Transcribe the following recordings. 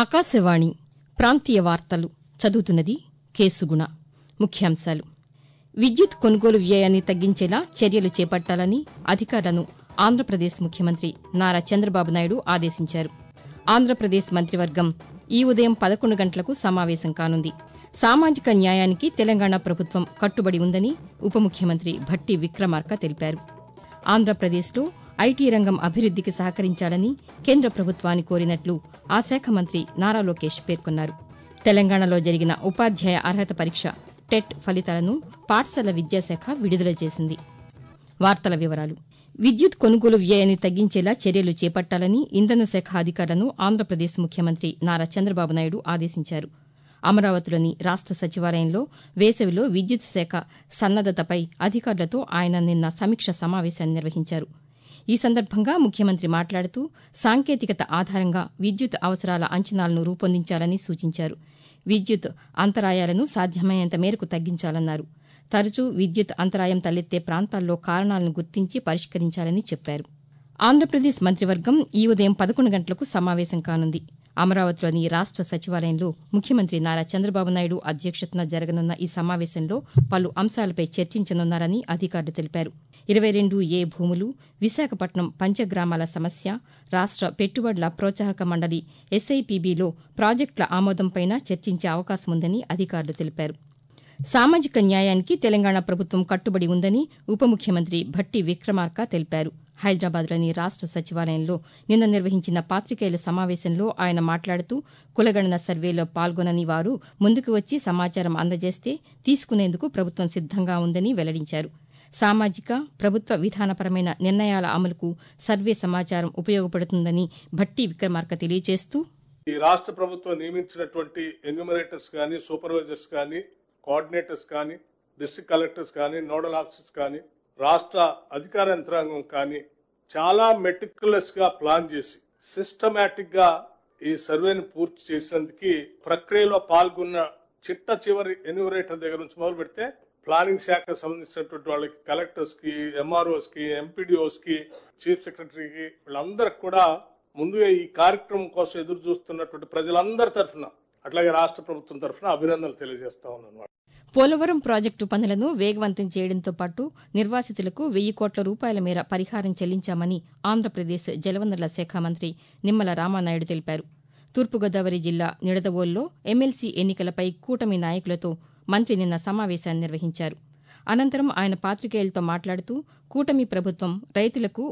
ఆకాశవాణి ప్రాంతీయ వార్తలు చదువుతున్నది కేసుగుణ. ముఖ్యాంశాలు: విద్యుత్ కొనుగోలు వ్యయాన్ని తగ్గించేలా చర్యలు చేపట్టాలని అధికారులను ఆంధ్రప్రదేశ్ ముఖ్యమంత్రి నారా చంద్రబాబు నాయుడు ఆదేశించారు. ఆంధ్రప్రదేశ్ మంత్రివర్గం ఈ ఉదయం 11 గంటలకు సమావేశం కానుంది. సామాజిక న్యాయానికి తెలంగాణ ప్రభుత్వం కట్టుబడి ఉందని ఉప ముఖ్యమంత్రి భట్టి విక్రమార్క తెలిపారు. ఆంధ్రప్రదేశ్లో ఐటీ రంగం అభివృద్దికి సహకరించాలని కేంద్ర ప్రభుత్వాన్ని కోరినట్లు ఆ శాఖ మంత్రి నారా లోకేష్ పేర్కొన్నారు. తెలంగాణలో జరిగిన ఉపాధ్యాయ అర్హత పరీక్ష టెట్ ఫలితాలను పాఠశాల విద్యాశాఖ విడుదల చేసింది. వార్తల వివరాలు: విద్యుత్ కొనుగోలు వ్యయాన్ని తగ్గించేలా చర్యలు చేపట్టాలని ఇంధన శాఖ అధికారులను ఆంధ్రప్రదేశ్ ముఖ్యమంత్రి నారా చంద్రబాబు నాయుడు ఆదేశించారు. అమరావతిలోని రాష్ట సచివాలయంలో వేసవిలో విద్యుత్ శాఖ సన్నద్దతపై అధికారులతో ఆయన నిన్న సమీక్ష సమావేశాన్ని నిర్వహించారు. ఈ సందర్భంగా ముఖ్యమంత్రి మాట్లాడుతూ సాంకేతికత ఆధారంగా విద్యుత్ అవసరాల అంచనాలను రూపొందించాలని సూచించారు. విద్యుత్ అంతరాయాలను సాధ్యమైనంత మేరకు తగ్గించాలన్నారు. తరచూ విద్యుత్ అంతరాయం తలెత్తే ప్రాంతాల్లో కారణాలను గుర్తించి పరిష్కరించాలని చెప్పారు. ఆంధ్రప్రదేశ్ మంత్రివర్గం ఈ ఉదయం 11 గంటలకు సమావేశం కానుంది. అమరావతిలోని రాష్ట సచివాలయంలో ముఖ్యమంత్రి నారా చంద్రబాబు నాయుడు అధ్యక్షతన జరగనున్న ఈ సమావేశంలో పలు అంశాలపై చర్చించనున్నారని అధికారులు తెలిపారు. 22A భూములు, విశాఖపట్నం పంచగ్రామాల సమస్య, రాష్ట పెట్టుబడుల ప్రోత్సాహక మండలి SIPBలో ప్రాజెక్టుల ఆమోదంపైనా చర్చించే అవకాశముందని అధికారులు తెలిపారు. సామాజిక న్యాయానికి తెలంగాణ ప్రభుత్వం కట్టుబడి ఉందని ఉప ముఖ్యమంత్రి భట్టి విక్రమార్క తెలిపారు. హైదరాబాద్లోని రాష్ట సచివాలయంలో నిన్న నిర్వహించిన పాతికేయుల సమావేశంలో ఆయన మాట్లాడుతూ కులగణన సర్వేలో పాల్గొనని వారు ముందుకు వచ్చి సమాచారం అందజేస్తే తీసుకునేందుకు ప్రభుత్వం సిద్దంగా ఉందని వెల్లడించారు. సామాజిక, ప్రభుత్వ విధానపరమైన నిర్ణయాల అమలుకు సర్వే సమాచారం ఉపయోగపడుతుందని భట్టి విక్రమార్క తెలియజేస్తూ, ఈ రాష్ట్ర ప్రభుత్వం నియమించినటువంటి ఎన్యూమరేటర్స్ కానీ, సూపర్వైజర్స్ కానీ, కోఆర్డినేటర్స్ కానీ, డిస్ట్రిక్ట్ కలెక్టర్స్ కానీ, నోడల్ ఆఫీసర్స్ కానీ, రాష్ట్ర అధికార యంత్రాంగం కానీ చాలా మెటిక్యులస్ గా ప్లాన్ చేసి సిస్టమేటిక్ గా ఈ సర్వేను పూర్తి చేసేందుకు ప్రక్రియలో పాల్గొన్న చిట్ట చివరి ఎన్యూమరేటర్ దగ్గర నుంచి మొదలు పెడితే ప్లానింగ్ శాఖకు సంబంధించినటువంటి వాళ్ళకి, కలెక్టర్స్ కి, MROs కి, MPDOs కి, చీఫ్ సెక్రటరీకి, వీళ్ళందరికి కూడా ముందుగా ఈ కార్యక్రమం కోసం ఎదురు చూస్తున్నటువంటి ప్రజలందరి తరఫున, అట్లాగే రాష్ట్ర ప్రభుత్వం తరఫున అభినందనలు తెలియజేస్తా ఉన్నాను. పోలవరం ప్రాజెక్టు పనులను వేగవంతం చేయడంతో పాటు నిర్వాసితులకు 1,000 కోట్ల రూపాయల మేర పరిహారం చెల్లించామని ఆంధ్రప్రదేశ్ జలవనరుల శాఖ మంత్రి నిమ్మల రామానాయుడు తెలిపారు. తూర్పుగోదావరి జిల్లా నిడదవోలులో ఎమ్మెల్సీ ఎన్నికలపై కూటమి నాయకులతో మంత్రి నిన్న సమావేశాన్ని నిర్వహించారు. అనంతరం ఆయన పాతికేయులతో మాట్లాడుతూ కూటమి ప్రభుత్వం రైతులకు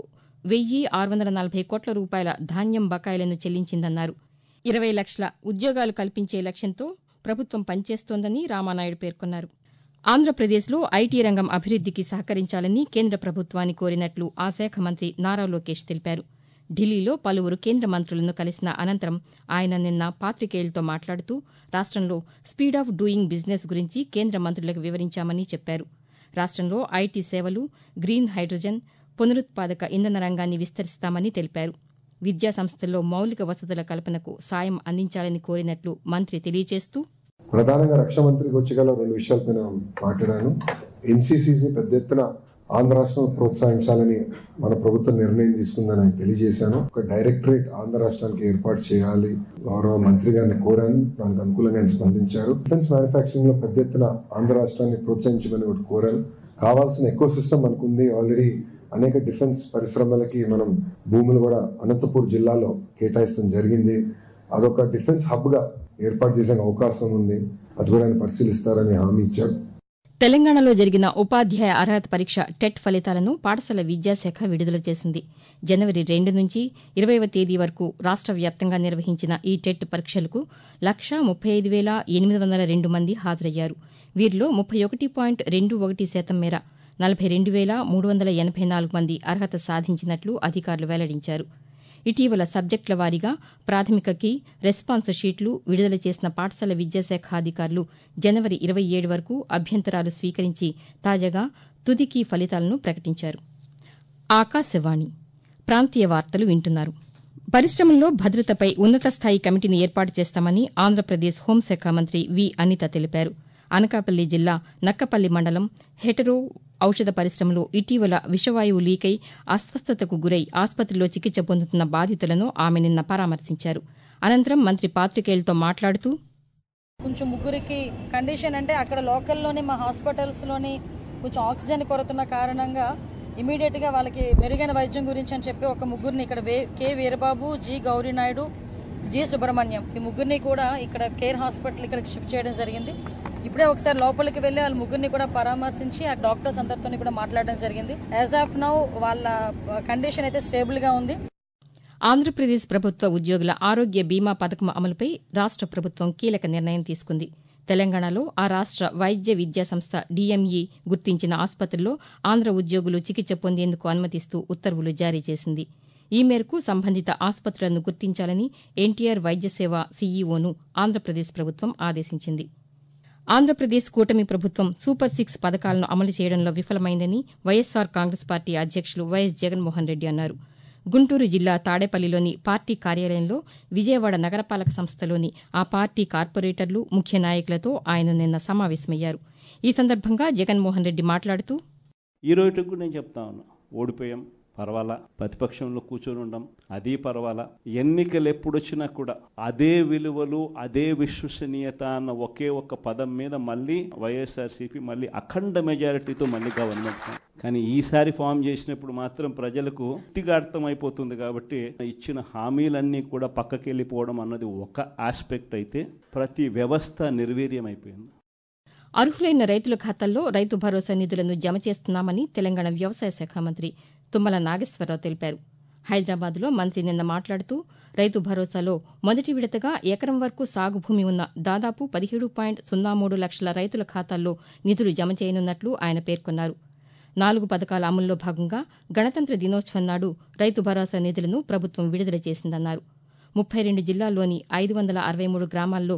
1,640 కోట్ల రూపాయల ధాన్యం బకాయిలను చెల్లించిందన్నారు. 20 లక్షల ఉద్యోగాలు కల్పించే లక్ష్యంతో ప్రభుత్వం పనిచేస్తోందని రామానాయుడు పేర్కొన్నారు. ఆంధ్రప్రదేశ్లో ఐటీ రంగం అభివృద్దికి సహకరించాలని కేంద్ర ప్రభుత్వాన్ని కోరినట్లు ఆ శాఖ మంత్రి నారా లోకేష్ తెలిపారు. ఢిల్లీలో పలువురు కేంద్ర మంత్రులను కలిసిన అనంతరం ఆయన నిన్న పాతికేయులతో మాట్లాడుతూ రాష్టంలో స్పీడ్ ఆఫ్ డూయింగ్ బిజినెస్ గురించి కేంద్ర మంత్రులకు వివరించామని చెప్పారు. రాష్టంలో ఐటీ సేవలు, గ్రీన్ హైడ్రోజన్, పునరుత్పాదక ఇంధన రంగాన్ని విస్తరిస్తామని తెలిపారు. విద్యా సంస్థల్లో మౌలిక వసతుల కల్పనకు సాయం అందించాలని కోరినట్లు మంత్రి తెలియజేస్తూ, ప్రధానంగా రక్షణ మంత్రికి వచ్చేగల 2 విషయాలపైన మాట్లాడాను. NCCs ని పెద్ద ఎత్తున ఆంధ్ర రాష్ట్రంలో ప్రోత్సహించాలని మన ప్రభుత్వం నిర్ణయం తీసుకుందని ఆయన తెలియజేశాను. ఒక డైరెక్టరేట్ ఆంధ్ర రాష్ట్రానికి ఏర్పాటు చేయాలి గౌరవ మంత్రి గారిని కోరాను. దానికి అనుకూలంగా ఆయన స్పందించారు. డిఫెన్స్ మ్యానుఫ్యాక్చరింగ్ లో పెద్ద ఎత్తున ఆంధ్ర రాష్ట్రాన్ని ప్రోత్సహించమని ఒకటి కోరాను. కావాల్సిన ఎకో సిస్టమ్ మనకుంది. ఆల్రెడీ అనేక డిఫెన్స్ పరిశ్రమలకి మనం భూములు కూడా అనంతపూర్ జిల్లాలో కేటాయిస్తాం జరిగింది. అదొక డిఫెన్స్ హబ్ గా ఏర్పాటు చేసే అవకాశం ఉంది. అది కూడా ఆయన పరిశీలిస్తారని హామీ ఇచ్చారు. తెలంగాణలో జరిగిన ఉపాధ్యాయ అర్హత పరీక్ష టెట్ ఫలితాలను పాఠశాల విద్యాశాఖ విడుదల చేసింది. జనవరి 2 నుంచి 20వ తేదీ వరకు రాష్ట్ర వ్యాప్తంగా నిర్వహించిన ఈ టెట్ పరీక్షలకు 1,35,802 మంది హాజరయ్యారు. వీరిలో 31.21% మేర 42,384 మంది అర్హత సాధించినట్లు అధికారులు వెల్లడించారు. ఇటీవల సబ్జెక్టుల వారీగా ప్రాథమిక కీ, రెస్పాన్స్ షీట్లు విడుదల చేసిన పాఠశాల విద్యాశాఖ అధికారులు జనవరి 27 వరకు అభ్యంతరాలు స్వీకరించి తాజాగా తుది కీ ఫలితాలను ప్రకటించారు. ఆకాశవాణి ప్రాంతీయ వార్తలు వింటున్నారు. పరిశ్రమల్లో భద్రతపై ఉన్నత స్థాయి కమిటీని ఏర్పాటు చేస్తామని ఆంధ్రప్రదేశ్ హోంశాఖ మంత్రి వి. అనిత తెలిపారు. అనకాపల్లి జిల్లా నక్కపల్లి మండలం హెటరో ఔషధ పరిశ్రమలో ఇటీవల విషవాయువు లీకై అస్వస్థతకు గురై ఆసుపత్రిలో చికిత్స పొందుతున్న బాధితులను ఆమె నిన్న పరామర్శించారు. అనంతరం మంత్రి పాతికేయులతో మాట్లాడుతూ కొంచెం ముగ్గురికి కండిషన్ అంటే అక్కడ లోకల్లోనే మా హాస్పిటల్స్లోని కొంచెం ఆక్సిజన్ కొరతున్న కారణంగా ఇమీడియట్గా వాళ్ళకి మెరుగైన వైద్యం గురించి అని చెప్పి ఒక ముగ్గురిని ఇక్కడ K Veerababu, G Gauri Naidu, G Subrahmanyam ఈ ముగ్గురిని కూడా ఇక్కడ కేర్ హాస్పిటల్ ఇక్కడికి షిఫ్ట్ చేయడం జరిగింది. ఇప్పుడే ఒకసారి లోపలికి వెళ్ళి వాళ్ళ ముగ్గురిని కూడా పరామర్శించి ఆ డాక్టర్స్ అందరితో కూడా మాట్లాడడం జరిగింది. యాజ్ ఆఫ్ నౌ వాళ్ళ కండిషన్ అయితే స్టేబుల్గా ఉంది. ఆంధ్రప్రదేశ్ ప్రభుత్వ ఉద్యోగుల ఆరోగ్య బీమా పథకం అమలుపై రాష్ట ప్రభుత్వం కీలక నిర్ణయం తీసుకుంది. తెలంగాణలో ఆ రాష్ట వైద్య విద్యా సంస్థ DME గుర్తించిన ఆసుపత్రుల్లో ఆంధ్ర ఉద్యోగులు చికిత్స పొందేందుకు అనుమతిస్తూ ఉత్తర్వులు జారీ చేసింది. ఈ మేరకు సంబంధిత ఆసుపత్రులను గుర్తించాలని ఎన్టీఆర్ వైద్య సేవ CEOను ఆంధ్రప్రదేశ్ ప్రభుత్వం ఆదేశించింది. ఆంధ్రప్రదేశ్ కూటమి ప్రభుత్వం సూపర్ 6 పథకాలను అమలు చేయడంలో విఫలమైందని వైఎస్సార్ కాంగ్రెస్ పార్టీ అధ్యక్షులు వైఎస్ జగన్మోహన్ రెడ్డి అన్నారు. గుంటూరు జిల్లా తాడేపల్లిలోని పార్టీ కార్యాలయంలో విజయవాడ నగరపాలక సంస్థలోని ఆ పార్టీ కార్పొరేటర్లు, ముఖ్య నాయకులతో ఆయన నిన్న సమావేశమయ్యారు. ఈ సందర్భంగా జగన్మోహన్ రెడ్డి మాట్లాడుతూ ఈ రోజుకు కూడా నేను చెప్తా ఉన్నా, ఓడిపోయాం పర్వాలా, ప్రతిపక్షంలో కూర్చొని ఉండం అది పర్వాలా, ఎన్నికలు ఎప్పుడొచ్చినా కూడా అదే విలువలు అదే విశ్వసనీయత అన్న ఒకే ఒక్క పదం మీద మళ్ళీ వైఎస్ఆర్సీపీ మళ్ళీ అఖండ మెజారిటీతో మళ్ళీ గవర్నమెంట్. కానీ ఈసారి ఫామ్ చేసినప్పుడు మాత్రం ప్రజలకు పూర్తిగా అర్థమైపోతుంది. కాబట్టి ఇచ్చిన హామీలన్నీ కూడా పక్కకి వెళ్ళిపోవడం అన్నది ఒక ఆస్పెక్ట్ అయితే ప్రతి వ్యవస్థ నిర్వీర్యం అయిపోయింది. అర్హులైన రైతుల ఖాతాల్లో రైతు భరోసా నిధులను జమ చేస్తున్నామని తెలంగాణ వ్యవసాయ శాఖ మంత్రి తుమ్మల నాగేశ్వరరావు తెలిపారు. హైదరాబాద్లో మంత్రి నిన్న మాట్లాడుతూ రైతు భరోసాలో మొదటి విడతగా ఎకరం వరకు సాగు భూమి ఉన్న దాదాపు 17.03 లక్షల రైతుల ఖాతాల్లో నిధులు జమ చేయనున్నట్లు ఆయన పేర్కొన్నారు. 4 పథకాల అమల్లో భాగంగా గణతంత్ర దినోత్సవం నాడు రైతు భరోసా నిధులను ప్రభుత్వం విడుదల చేసిందన్నారు. 32 జిల్లాల్లోని 563 గ్రామాల్లో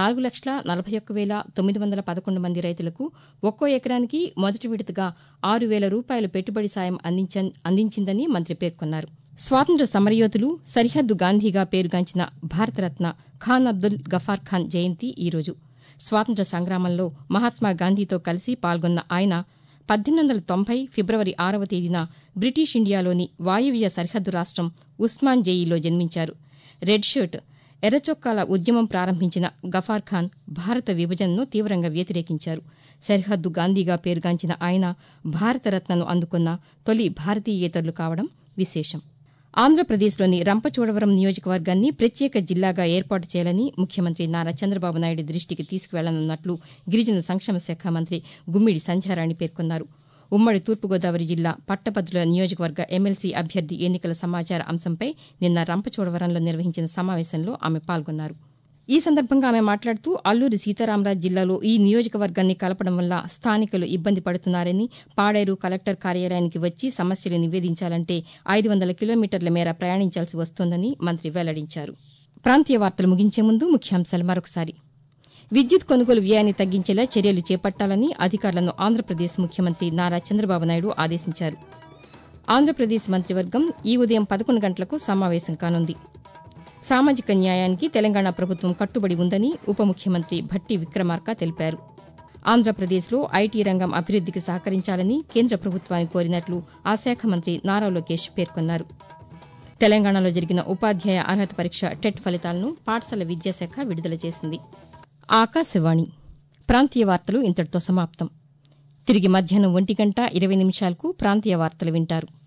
4,41,911 మంది రైతులకు ఒక్కో ఎకరానికి మొదటి విడతగా 6,000 రూపాయల పెట్టుబడి సాయం అందించిందని మంత్రి పేర్కొన్నారు. స్వాతంత్ర్య సమరయోధులు, సరిహద్దు గాంధీగా పేరుగాంచిన భారతరత్న ఖాన్ అబ్దుల్ గఫార్ ఖాన్ జయంతి ఈరోజు. స్వాతంత్ర్య సంగ్రామంలో మహాత్మా గాంధీతో కలిసి పాల్గొన్న ఆయన 1890 ఫిబ్రవరి 6వ తేదీన బ్రిటిష్ ఇండియాలోని వాయువ్య సరిహద్దు రాష్టం ఉస్మాన్ జయిలో జన్మించారు. రెడ్ షర్ట్, ఎర్రచొక్కాల ఉద్యమం ప్రారంభించిన గఫార్ ఖాన్ భారత విభజనను తీవ్రంగా వ్యతిరేకించారు. సరిహద్దు గాంధీగా పేరుగాంచిన ఆయన భారతరత్నను అందుకున్న తొలి భారతీయేతరులు కావడం విశేషం. ఆంధ్రప్రదేశ్లోని రంపచోడవరం నియోజకవర్గాన్ని ప్రత్యేక జిల్లాగా ఏర్పాటు చేయాలని ముఖ్యమంత్రి నారా చంద్రబాబు నాయుడు దృష్టికి తీసుకువెళ్లనున్నట్లు గిరిజన సంక్షేమ శాఖ మంత్రి గుమ్మిడి సంధ్యారాణి పేర్కొన్నారు. ఉమ్మడి తూర్పుగోదావరి జిల్లా పట్టభద్రుల నియోజకవర్గ ఎమ్మెల్సీ అభ్యర్థి ఎన్నికల సమాచార అంశంపై నిన్న రంపచోడవరంలో నిర్వహించిన సమావేశంలో ఆమె పాల్గొన్నారు. ఈ సందర్భంగా ఆమె మాట్లాడుతూ అల్లూరి సీతారామరాజు జిల్లాలో ఈ నియోజకవర్గాన్ని కలపడం వల్ల స్థానికులు ఇబ్బంది పడుతున్నారని, పాడేరు కలెక్టర్ కార్యాలయానికి వచ్చి సమస్యలు నివేదించాలంటే 500 కిలోమీటర్ల మేర ప్రయాణించాల్సి వస్తోందని మంత్రి వెల్లడించారు. ప్రాంతీయ వార్తలు ముగించే ముందు ముఖ్యాంశాలు మరొకసారి. విద్యుత్ కొనుగోలు వ్యయాన్ని తగ్గించేలా చర్యలు చేపట్టాలని అధికారులను ఆంధ్రప్రదేశ్ ముఖ్యమంత్రి నారా చంద్రబాబు నాయుడు ఆదేశించారు. ఆంధ్రప్రదేశ్ మంత్రివర్గం ఈ ఉదయం 11 గంటలకు సమావేశం కానుంది. సామాజిక న్యాయానికి తెలంగాణ ప్రభుత్వం కట్టుబడి ఉందని ఉప ముఖ్యమంత్రి భట్టి విక్రమార్క తెలిపారు. ఆంధ్రప్రదేశ్లో ఐటీ రంగం అభివృద్దికి సహకరించాలని కేంద్ర ప్రభుత్వాన్ని కోరినట్లు ఆ శాఖ మంత్రి నారా లోకేష్ పేర్కొన్నారు. తెలంగాణలో జరిగిన ఉపాధ్యాయ అర్హత పరీక్ష టెట్ ఫలితాలను పాఠశాల విద్యాశాఖ విడుదల చేసింది. ఆకాశవాణి ప్రాంతీయ వార్తలు ఇంతటితో సమాప్తం. తిరిగి మధ్యాహ్నం 1:20 ప్రాంతీయ వార్తలు వింటారు.